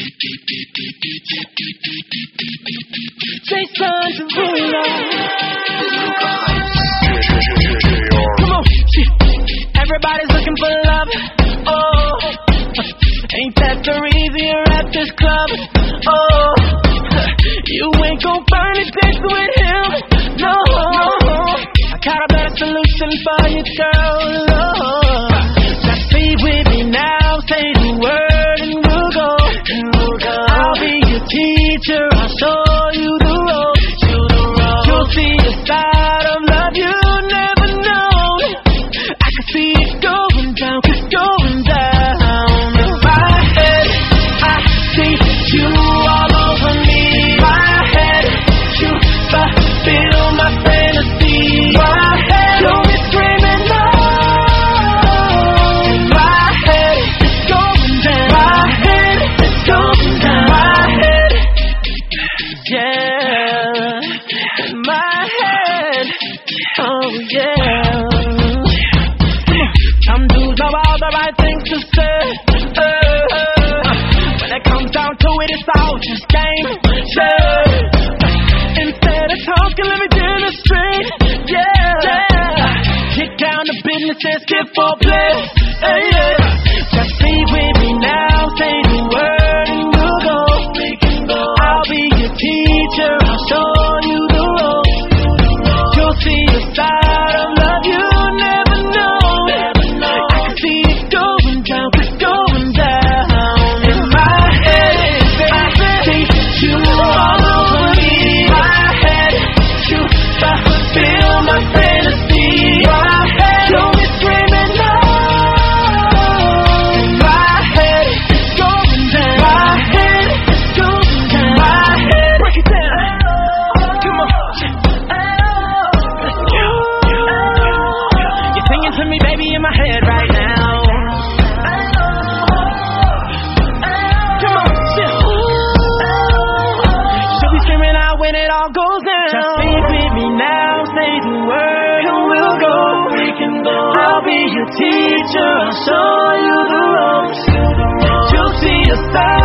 Jason Derulo. Come on, everybody's looking for love. Oh, ain't that the reason you're at this club? Oh, you ain't gon' burn it dancing with him. No, I got a better solution for you, girl. Oh, just be with me now, say the word and we'll go. I'll be your teacher, I'll show you the road. You'll see a side of love you never known. I can see it going down, it's going down. In my head, I see you all over me. My head, you fulfill my fantasy. My head, you'll be screaming no. In my head, it's going down. My head, it's going down. My head, yeah. In my head, oh yeah. Some dudes know all the right things to say. When it comes down to it, it's all just game. Instead of talking, let me demonstrate. Yeah. Get down to business and skip for play. Just be with me now, say the word and we'll go. I'll be your teacher, I'll show you the road. You'll see a side of love you never know. I can see it going down, it's going down. In my head, I see you all over me. My head, you fulfill my fantasy. My head, you'll be screaming no. In my head, it's going down. My head, it's going down. My head, break it down. Come on. You're singing to me, baby, in my head right now. Come on, she'll be screaming out when it all goes down. Just be with me now, say the word and we'll go. I'll be your teacher, I'll show you the ropes. You'll see a side